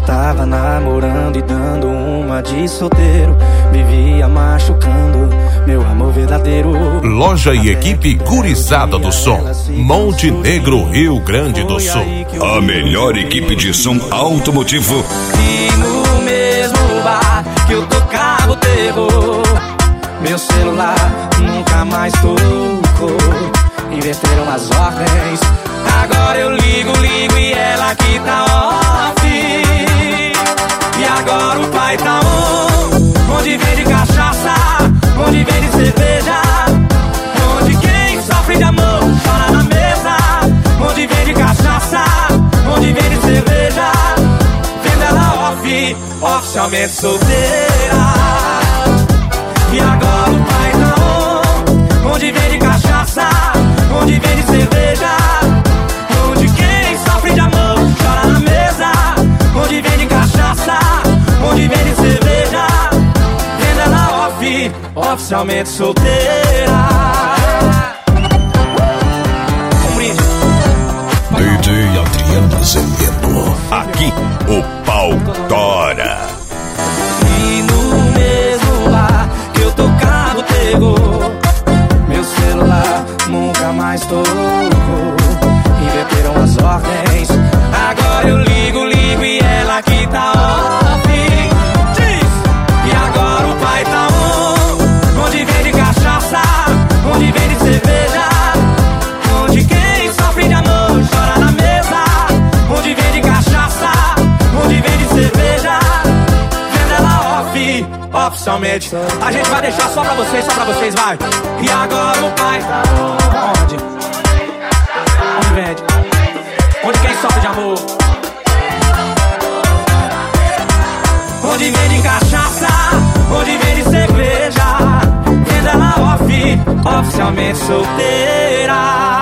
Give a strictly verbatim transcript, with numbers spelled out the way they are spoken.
tava namorando e dando uma de solteiro, vivia machucando meu amor verdadeiro. Loja e equipe Gurizada do Som, Montenegro, Rio Grande do Sul. A melhor equipe de som automotivo. E no mesmo bar que eu tocava o terror, meu celular nunca mais tocou. Inverteram as ordens, agora eu ligo, ligo e ela que tá off. E agora o pai tá on, onde vende cachaça, onde vende cerveja, onde quem sofre de amor chora na mesa. Onde vende cachaça, onde vende cerveja, vendo ela off, oficialmente solteira. E agora o pai tá on, onde vende cachaça, onde vende cerveja, onde quem sofre de amor chora na mesa. Onde vende cachaça, onde vende cerveja, vendo ela off, oficialmente solteira. Um brinde. D J Adriano Azevedo. Aqui o pau tora. E no mesmo bar que eu tocava o terror, meu celular nunca mais tocou. Inverteram as ordens, agora eu ligo, ligo e ela que tá off. Diz! E agora o pai tá on, onde vende cachaça, onde vende cerveja, onde quem sofre de amor chora na mesa. Onde vende cachaça, onde vende cerveja, vendo ela off, oficialmente. A gente vai deixar só pra vocês, só pra vocês, vai. E agora o pai tá onde? Onde vende? Onde quem sofre de amor? Onde vende cachaça, onde vende cerveja, vendo ela off, oficialmente solteira.